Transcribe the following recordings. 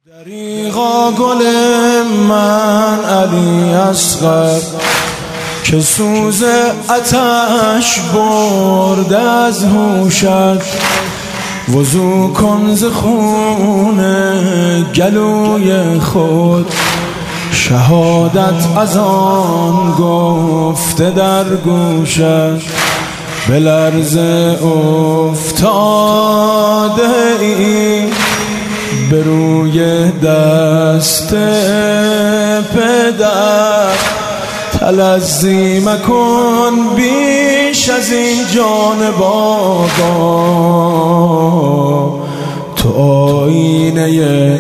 دریغا گل من علی اصغر که سوز آتش برد از هوشت، وضو کن ز خون گلوی خود، شهادت از آن گفته در گوشت. به لرزه افتاده ای به روی دست پدر، تلظی مکن بیش از این جان بابا. تو آینه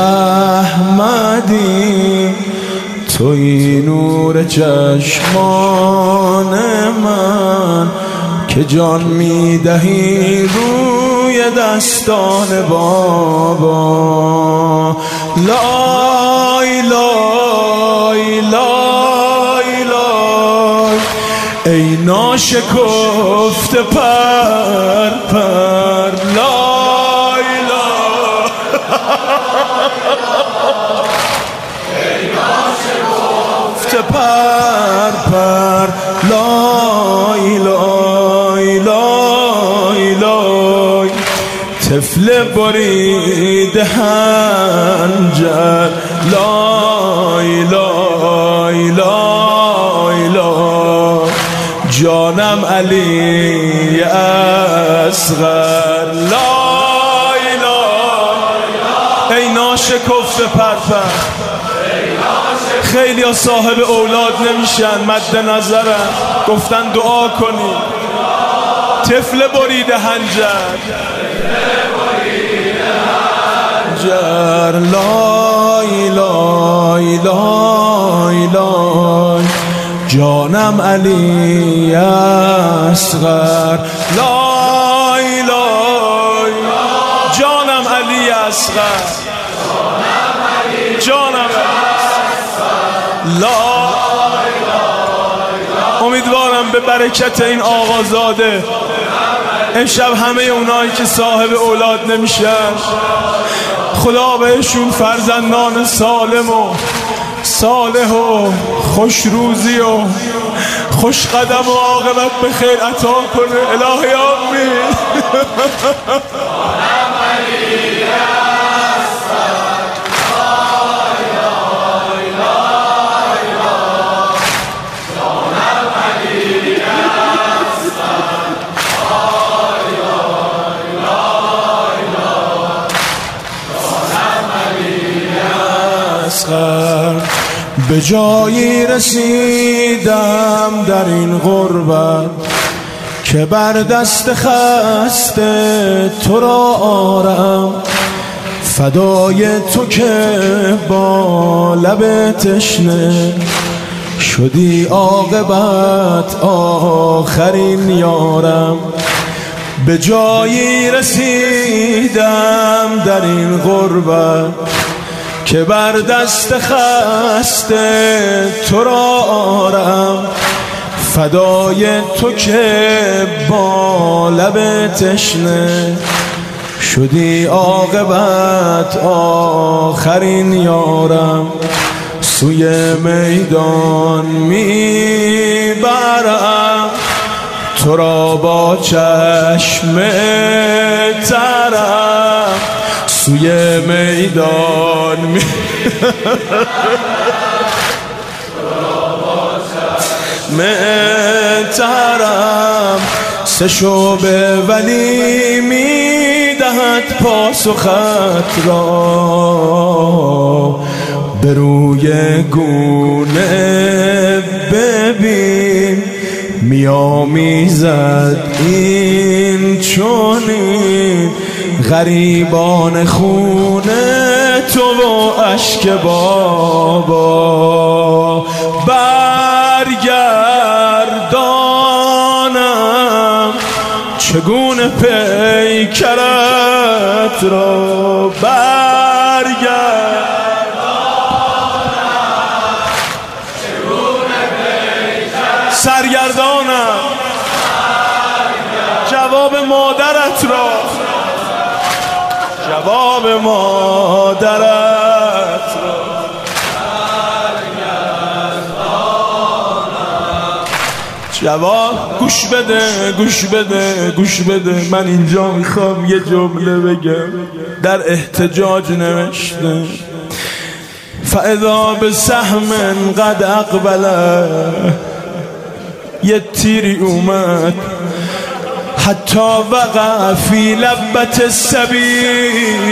احمدی، توی نور چشمان من که جان میدهی روی دستان بابا. لا اله الا الله ای ناشکفته پر پر، لا اله ای ناشکفته پر پر، لا اله الا الله. طفل برید حنجر، لا اله الا، جانم علی اصغر، لا اله ای ناشکفته پرپر. خیلی ها صاحب اولاد نمیشن، مد نظرن، گفتن دعا کنی. طفل برید حنجر، لا اله الا، جانم علی اصغر، لا اله، جانم علی اصغر، جانم لا. امیدوارم به برکت این آقازاده امشب همه اونایی که صاحب اولاد نمیشن خدا بهشون فرزندان سالم و صالح و خوش روزی و خوش قدم و عاقبت به خیر عطا کنه. الهی آمین. به جایی رسیدم در این غربت که بر دست خسته تو را آرم، فدای تو که با لب تشنه شدی عاقبت آخرین یارم. به جایی رسیدم در این غربت که بر دست خسته تو را آرم، فدای تو که با لب تشنه شدی عاقبت آخرین یارم. سوی میدان میبرم تو را با چشم ترم، سوی میدان مهترم، سه شعبه ولی میدهد پاسخت را، به روی گونه ببین میامیزد این چنین غریبان خونه تو و اشک بابا. برگردانم چگونه پیکرت را، برگردانم چگونه پیکرت، سرگردانم جواب مادرت را، جواب مادرت جواب گوش بده گوش بده گوش بده، من اینجا میخوام یه جمله بگم. در احتجاج نوشته فاذا بسهم قد اقبله، یه تیری اومد حتی وقع فی لبت السبی.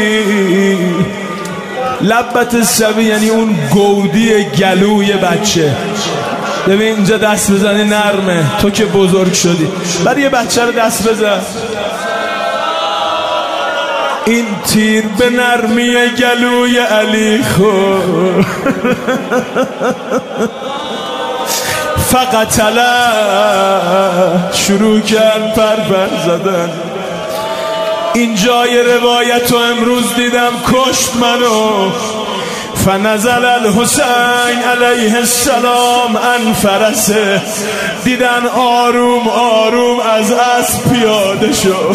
لبت السبی یعنی اون گودی گلوی بچه. ببین اینجا دست بزنی نرمه، تو که بزرگ شدی، برای یه بچه رو دست بزن. این تیر به نرمی گلوی علی خورد فقتله، شروع کرد پر زدن. این جای روایت رو امروز دیدم کشت منو. فنزل الحسین علیه السلام عن فرسه، دیدن آروم آروم از اسب پیاده شد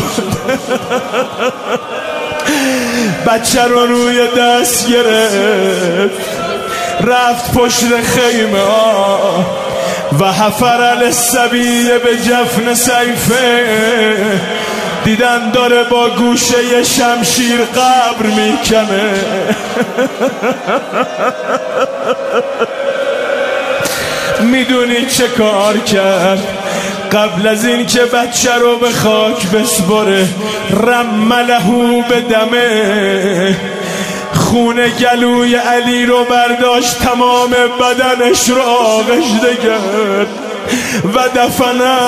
بچه رو روی دست گرفت رفت پشت خیمه و حفر للصبی به جفن سیفه، دیدن داره با گوشه شمشیر قبر میکنه میدونی چه کار کرد؟ قبل از این که بچه رو به خاک بسپره رملهو به دمه، خون گلوی علی رو برداشت، تمام بدنش رو آغشته کرد و دفنه،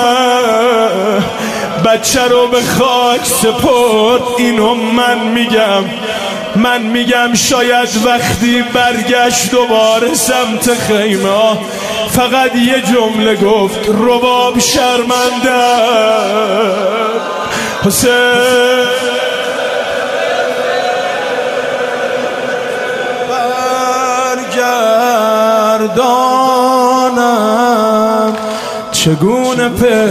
بچه رو به خاک سپرد. اینو من میگم شاید وقتی برگشت دوباره سمت خیمه فقط یه جمله گفت: رباب شرمنده حسین برگردانم چگونه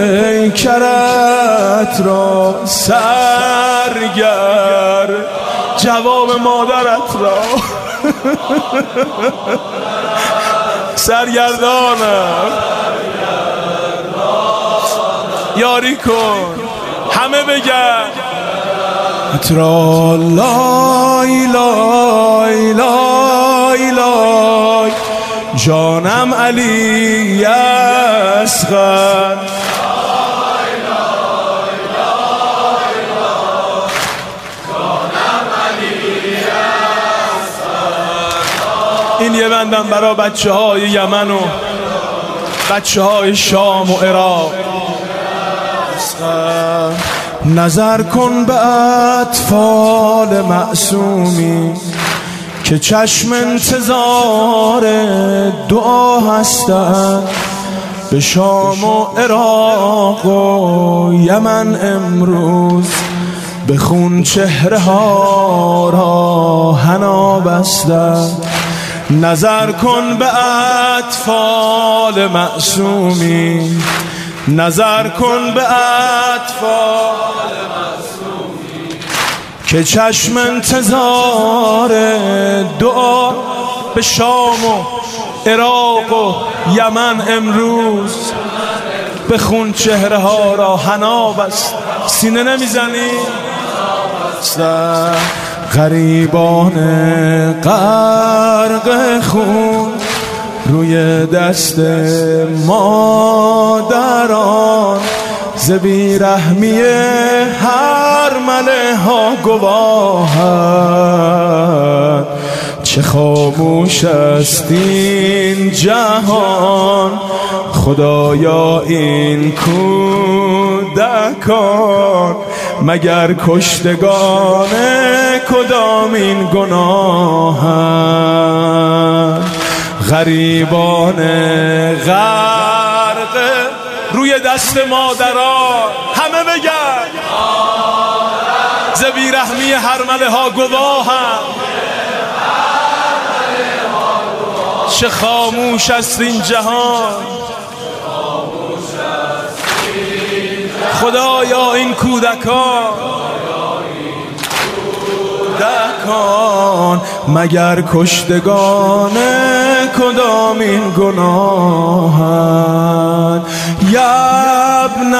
پیکرت را سرگر، جواب مادرت را سرگردانم، یاری کن. همه بگن اترا لای لای لای لای، جانم علی اصغر، این یه بندم برای بچه های یمن و بچه های شام و عراق. نظر کن به اطفال معصومی که چشم انتظار دعا هستند، به شام و عراق و یمن امروز به خون چهره ها را حنا بستند. نظر کن به اطفال معصومی، نظر کن به اطفال معصومی که چشم انتظار دعا، به شام و عراق و یمن امروز به خون چهره ها را حنا بست. سینه نمیزنی؟ غریبان غرق خون روی دست مادران، ز بیرحمی هر مله ها گواهند، چه خاموش است این جهان. خدایا این کودکان مگر کشتگان کدام این گناهند؟ غریبان غرق روی دست مادران، همه بگن ز بیرحمی هرمله ها گواهند، چه خاموش است این جهان. خدایا این کودکان مگر کشتگان کدام این گناهند؟ يا ابن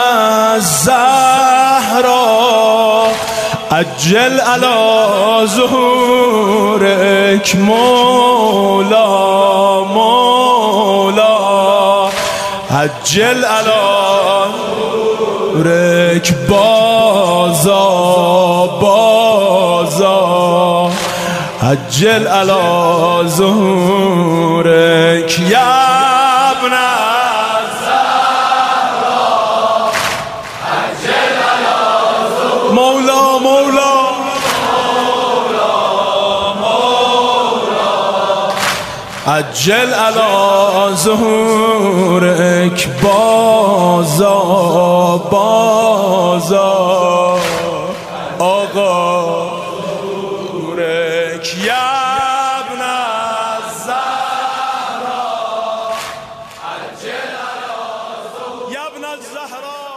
الزهرا عجل على ظهورك مولا مولا عجل على ظهورك بازا بازا عجل على ظهورك يا ابن الزهرا عجل على ظهورك مولا مولا عجل على ظهورك بازا بازا آقا ظهورك يا ابن الزهرا عجل على ظهورك يا ابن الزهرا